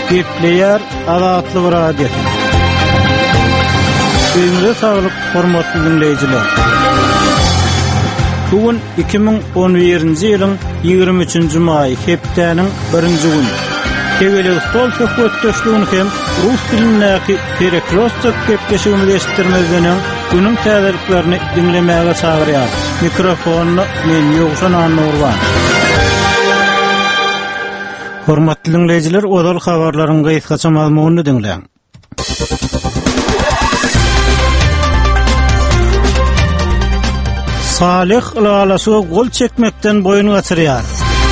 Gepleyer Azatlyk radiosu. Öňde saglyk, hormatly dinleyijiler. Bugün 2011-nji ýylyň 23-nji maý, hepdeniň 1-nji güni. Tegelik stol söhbetdeşligini hem rus dilindäki perekrostok gepleşigini eşitdirmezden günüň täzeliklerini dinlemäge çagyrýar. Mikrofonu men Ýogşan Anurwan. Hormatly dinleyijiler, odal habarlaryň gaýtgaça mazmunyny dinleň. Salih Ilalasıga gol çekmekten boyun gaçyrýar.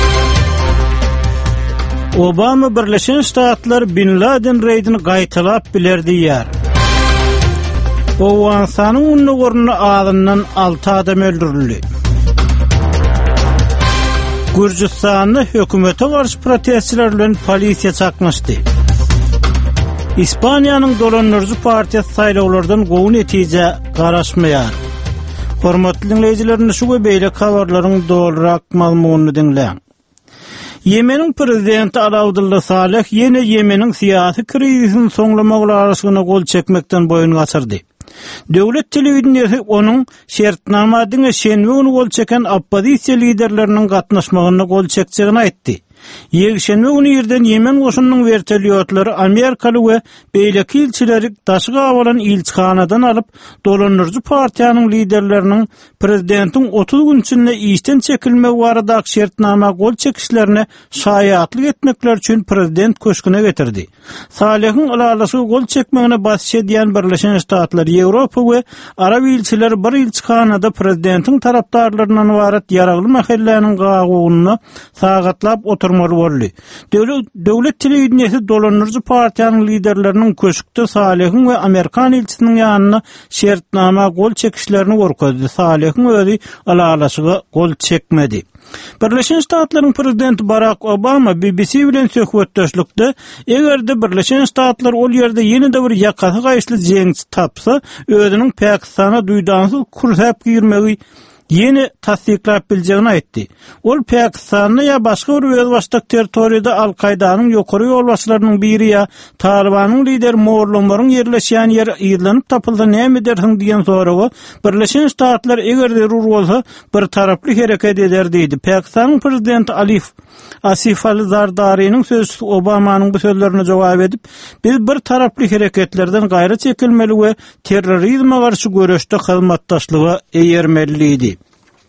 Obama Birleşen Ştatlar Bin Laden reydini gaýtalap bilerdi ýer. Owgansanyň unly gornuny adından 6 adam öldürildi. Gürjistanyň hökümete garşy protestçiler bilen polisiýa çakmışdy. İspaniýanyň dolanýarjy partiýasy saýlawlardan gowy netije garaşmaýar. Hormatly dinleyijiler, şu beýle habarlaryň dolrak mazmunyny dinleň. Yemeniň prezidenti Abdullah Salih ýene Yemeniň syýasy krizisini soňlamak arasyna gol çekmekden boyun gaçyrdy. Döwlet telewizionyny onuň şertnamadyny şenwe ony gol çeken oppozisiýa liderleriniň gatnaşmagyna gol çekjegini aýtdy. Ýegşenwe güni ýerden Yemen goşunynyň vertolýotlary Amerikaly we beýleki ilçileri daşyga awalan ilçihanadan alyp dolanýarjy partiýanyň liderleriniň prezidentiň 30 gün içinde işden çekilmek baradaky şertnama gol çekişlerine şaýatlyk etmekler üçin prezident köşküne getirdi. Salihiň Ilalasy gol çekmegine baş edýän Birleşen Ştatlar, Ýewropa we Arab ilçileri bir ilçihanada prezidentiň tarapdarlarynyň barat ýaragly mahalläniň gagugyny sagatlap oturmaly boldy. Döwlet telewizionyny dolanýarjy partiýanyň liderleriniň köşkde Salihiň we Amerikan ilçisiniň ýanyna şertnama gol çekişlerini gorkady. Salihiň özi Ilalasıga gol çekmedi. Birleşen Ştatlaryň prezidenti Barack Obama BBC bilen söhbetdeşlikde egerde Birleşen Ştatlar ol ýerde ýene-de bir ýakasy gaýşly jeňçi tapsa, özüniň Pakistana duýdansyz kursap girmegi ýene tasdiklap biljegini aýtdy. Ol Pakistanyň ýa başga bir özbaşdyk territoriýada Al-Qaydanyň ýokary ýolbaşçylarynyň biri ýa Talibanyň lider Moğollarlaryň ýerleşýän ýeri ýylanyp tapyldy, näme dersiň diýen soragy Birleşen Ştatlar egerde rur bolsa bir taraply hereket eder diýdi. Pakistanyň prezidenti Asif Ali Zardari'nin sözü Obama'nın bu sözlerine cevap edip, biz bir taraplı hareketlerden gayrı çekilmeli ve terörizme karşı görüşte hizmetdaşlığa eýermeliydi.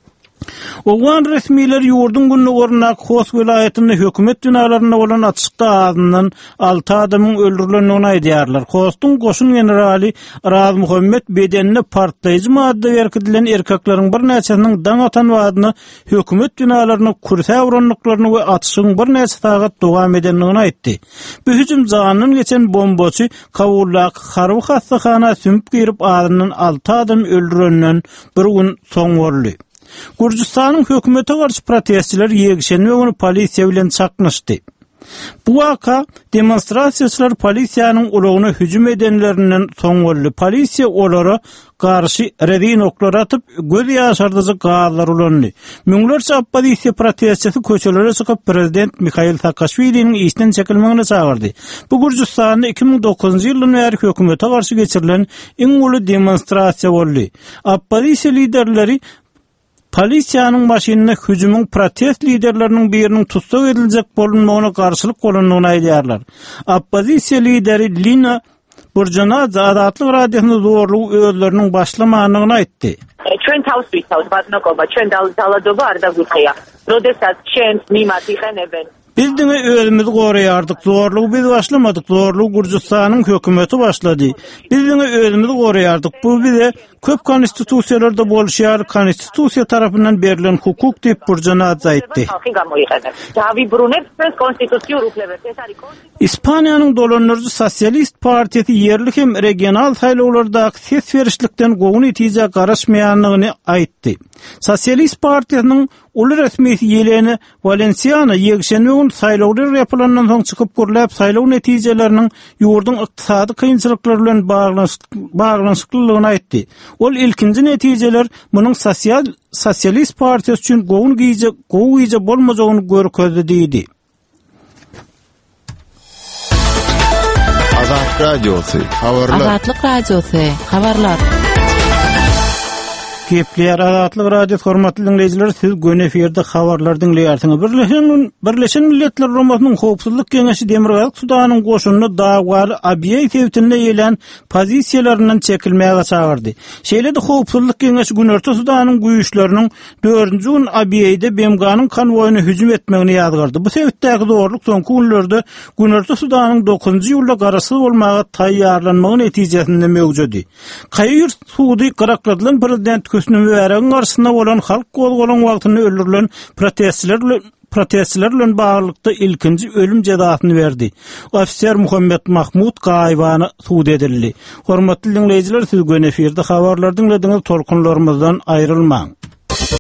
Oğlan resmiler yurdun günlük ornak Hos vilayetinde hükümet binalarına olan atışıkta ağzından 6 adamın öldürülenini aýdýarlar. Hos'tun koşun generali Raz Muhammed bedenine partlayıcı madde verkidilen erkeklerin bir neçesinin dan atan vaadını hükümet binalarına kursa uğranlıklarını ve atışın bir neçe saat devam edenliğini aýtdy. Bu hücum zamanının geçen bomboçu Kavullak Harbi Hastakhana sümüp girip ağzından 6 adam öldürülenden bir gün soň boldy. Gürjistanyň hökümete garşy protestçiler ýegşenwe ony polisiýa bilen çakmışdy. Bu waka demonstrasiýaçylar polisiýanyň ulagyna hüjüm edenlerinden soň boldy. Polisiýa olara garşy redin oklar atyp göz ýaşardyjy gazlar ulandy. Müňlerçe oppozisiýa protestçisi köçelere çykyp prezident Mikhail Saakashviliň işden çekilmegine çagyrdy. Bu Gürjistanyň 2009-njy ýylyň bäri hökümete garşy geçirilen iň uly demonstrasiýa boldy. Oppozisiýa liderleri polisiýanyň maşynyna hüjümüň protest liderleriniň biriniň tutsak ediljek bolunmagyna garşylyk bolanyny aýdýarlar. Oppozisiýa lideri Lina Burjanaza Azatlyk radiosyna zorlugy özleriniň başlamagyny aýtdy. ჩვენ თავს ვიცავთ ბატონობა, ჩვენ დაალადობა არ დაგვიხია. როდესაც ჩვენს მიმართ იყენებენ Biz de özümüzü goraýardyk, zorlugy biz başlamadyk, zorlugy Gürjistanyň hökümeti başlady. Biz de özümüzü goraýardyk. Bu bize köp konstitusiýalerde bolýar, konstitusiýa tarapyndan berilen hukuk diýip Burjanaza aýtdy. İspaniýanyň dolanýarjy Sosialist partiýasy ýerlik hem regional saýlawlardaky ses berişlikden gowy netije garaşmaýanlygyny aýtdy. Sosialist partiýasynyň uly resmiýeti ýeleni Valenciana ýegşenwe saýlawlar ýapylandan soň çykyp görläp saýlaw netijeleriniň ýurdun ykdysady kynçylyklary bilen baglanşyklygyny aýtdy. Ol ilkinji netijeler munyň Sosialist partiýasy üçin gowy bolmajagyny görkezdi diýdi. Azat Radyosu, habarlar. Azatlyk Radyosu, habarlar. Kepler Azatlyk Radio hormatly dinleyijiler, siz gün eferde habarlar dinleýärsiňiz. Birleşen Milletler Romasynyň Howpsuzlyk Keňeşi Demirgalyk Sudanyň goşunyny dagwary Abiýew tewtinde ýelen pozisiýalaryndan çekilmäge çagyrdy. Şeýle-de Howpsuzlyk Keňeşi Günorta Sudanyň güýçleriniň 4-nji gün Abiýewde BMG'nyň konwoýuny hüjüm etmegini ýazgyrdy. Bu sebäpdäki zorluk soňky günlerde Günorta Sudanyň 9-njy ýylda garaşsyz bolmaga taýýarlanmagy netijesinde mewjudi. Kaýır Suudi garakladylan prezident kösünün werägiň garşysynda bolan halk golgolan wagtyny öldürilen protestçiler bilen baglykda ilkinji ölüm jazasyny berdi. Ofisier Muhammed Mahmud gaýbany suud edildi. Hormatly dinleyijiler, siz gün eferde habarlar dinlediňiz, tolkunlarymyzdan aýrylmaň.